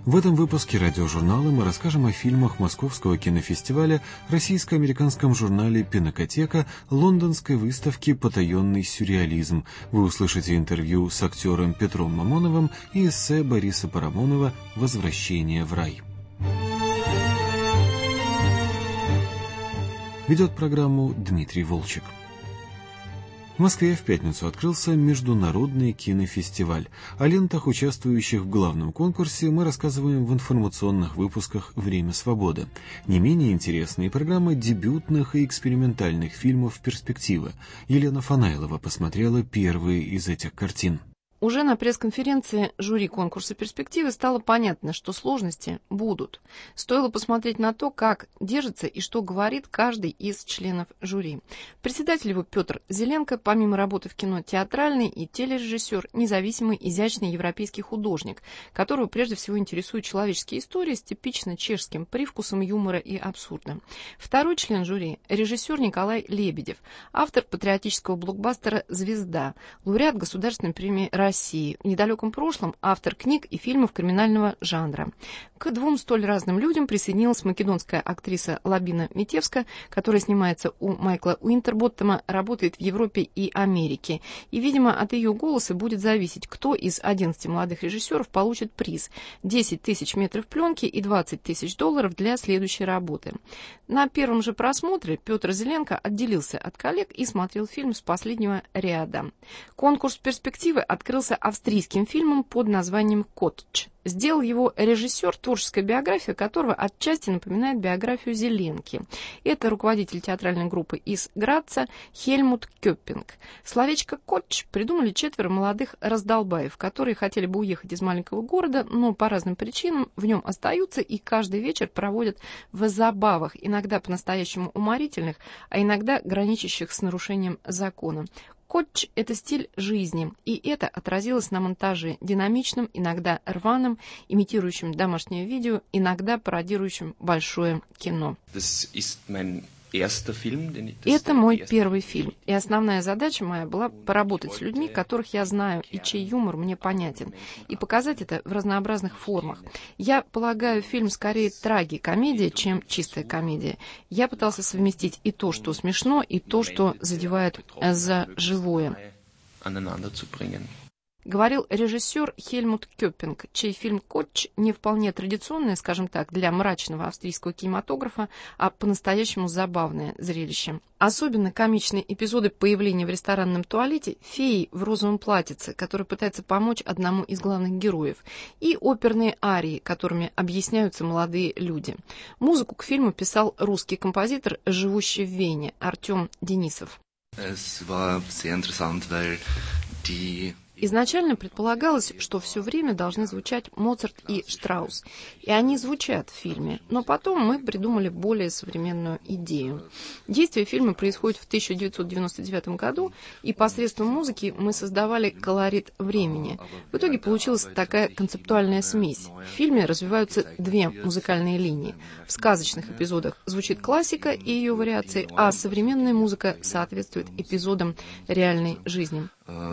В этом выпуске радиожурнала мы расскажем о фильмах Московского кинофестиваля, российско-американском журнале «Пинокотека», лондонской выставке «Потаенный сюрреализм». Вы услышите интервью с актером Петром Мамоновым и эссе Бориса Парамонова «Возвращение в рай». Ведет программу Дмитрий Волчек. В Москве в пятницу открылся Международный кинофестиваль. О лентах, участвующих в главном конкурсе, мы рассказываем в информационных выпусках «Время свободы». Не менее интересные программы дебютных и экспериментальных фильмов «Перспектива». Елена Фанайлова посмотрела первые из этих картин. Уже на пресс-конференции жюри конкурса «Перспективы» стало понятно, что сложности будут. Стоило посмотреть на то, как держится и что говорит каждый из членов жюри. Председатель его Петр Зеленко, помимо работы в кино, театральный и телережиссер, независимый, изящный европейский художник, которого прежде всего интересуют человеческие истории с типично чешским привкусом юмора и абсурда. Второй член жюри – режиссер Николай Лебедев, автор патриотического блокбастера «Звезда», лауреат Государственной премии России, в недалеком прошлом автор книг и фильмов криминального жанра. К двум столь разным людям присоединилась македонская актриса Лабина Митевска, которая снимается у Майкла Уинтерботтема, работает в Европе и Америке. И, видимо, от ее голоса будет зависеть, кто из 11 молодых режиссеров получит приз – 10 тысяч метров пленки и 20 тысяч долларов для следующей работы. На первом же просмотре Петр Зеленко отделился от коллег и смотрел фильм с последнего ряда. Конкурс «Перспективы» открылся австрийским фильмом под названием «Коттедж». Сделал его режиссер, творческая биография которого отчасти напоминает биографию Зеленки. Это руководитель театральной группы из Граца Хельмут Кёппинг. Словечко «коттедж» придумали 4 молодых раздолбаев, которые хотели бы уехать из маленького города, но по разным причинам в нем остаются и каждый вечер проводят в забавах, иногда по-настоящему уморительных, а иногда граничащих с нарушением закона. Коттедж – это стиль жизни, и это отразилось на монтаже, динамичном, иногда рваным, имитирующем домашнее видео, иногда пародирующем большое кино. Это мой первый фильм, и основная задача моя была поработать с людьми, которых я знаю и чей юмор мне понятен, и показать это в разнообразных формах. Я полагаю, фильм скорее трагикомедия, чем чистая комедия. Я пытался совместить и то, что смешно, и то, что задевает за живое. Говорил режиссер Хельмут Кёппинг, чей фильм «Коттедж» не вполне традиционное, скажем так, для мрачного австрийского кинематографа, а по-настоящему забавное зрелище. Особенно комичные эпизоды появления в ресторанном туалете феи в розовом платьице, которая пытается помочь одному из главных героев, и оперные арии, которыми объясняются молодые люди. Музыку к фильму писал русский композитор, живущий в Вене, Артем Денисов. Изначально предполагалось, что все время должны звучать Моцарт и Штраус, и они звучат в фильме, но потом мы придумали более современную идею. Действие фильма происходит в 1999 году, и посредством музыки мы создавали колорит времени. В итоге получилась такая концептуальная смесь. В фильме развиваются 2 музыкальные линии. В сказочных эпизодах звучит классика и ее вариации, а современная музыка соответствует эпизодам реальной жизни.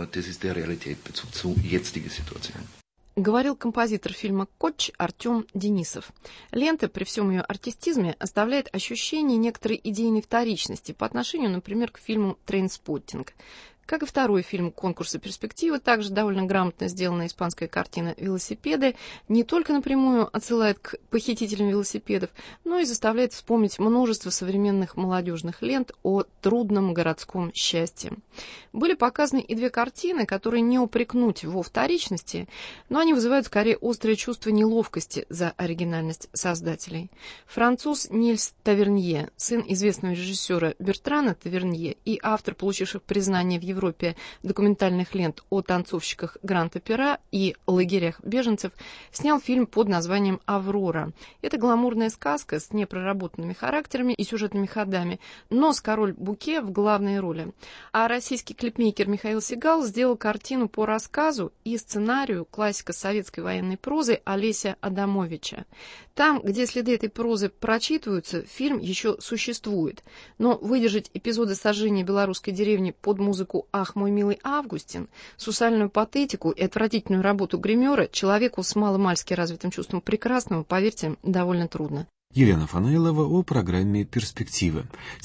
Говорил композитор фильма «Коттедж» Артем Денисов. Лента, при всем ее артистизме, оставляет ощущение некоторой идейной вторичности по отношению, например, к фильму «Трейнспоттинг». Как и второй фильм конкурса «Перспективы», также довольно грамотно сделанная испанская картина «Велосипеды» не только напрямую отсылает к похитителям велосипедов, но и заставляет вспомнить множество современных молодежных лент о трудном городском счастье. Были показаны и 2 картины, которые не упрекнуть во вторичности, но они вызывают скорее острое чувство неловкости за оригинальность создателей. Француз Нильс Тавернье, сын известного режиссера Бертрана Тавернье и автор, получивших признание в Европе документальных лент о танцовщиках Гранд-Опера и лагерях беженцев, снял фильм под названием «Аврора». Это гламурная сказка с непроработанными характерами и сюжетными ходами, но с Кароль Буке в главной роли. А российский клипмейкер Михаил Сигал сделал картину по рассказу и сценарию классика советской военной прозы Олеся Адамовича. Там, где следы этой прозы прочитываются, фильм еще существует, но выдержать эпизоды сожжения белорусской деревни под музыку игру «Ах, мой милый Августин», сусальную патетику и отвратительную работу гримера человеку с маломальски развитым чувством прекрасного, поверьте, довольно трудно. Елена Фанаилова о программе «Перспективы».